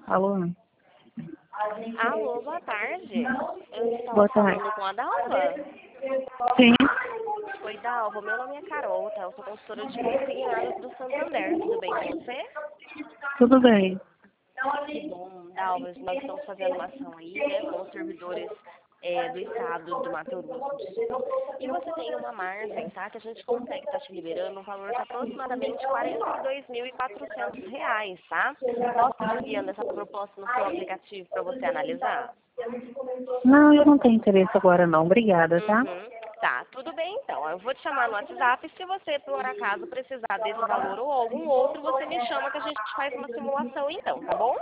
Alô? Alô, boa tarde. Eu estava Boa tarde. falando com a Dalva. Sim, Oi, Dalva. Meu nome é Carol, tá? Eu sou consultora de consignados do Santander. Tudo bem com você? tudo bem. Que bom, Dalva. Nós estamos fazendo uma ação aí, né, com os servidores do estado do Mato Grosso do Sul. E você tem uma margem, tá? Que a gente consegue estar te liberando um valor de aproximadamente R$ 42.400, tá? Posso estar enviando essa proposta no seu aplicativo para você analisar? Não, eu não tenho interesse agora não. Obrigada, tá? Uhum. Tá, tudo bem então. Eu vou te chamar no WhatsApp e se você, por acaso, precisar desse valor ou algum outro, você me chama que a gente faz uma simulação então, tá bom?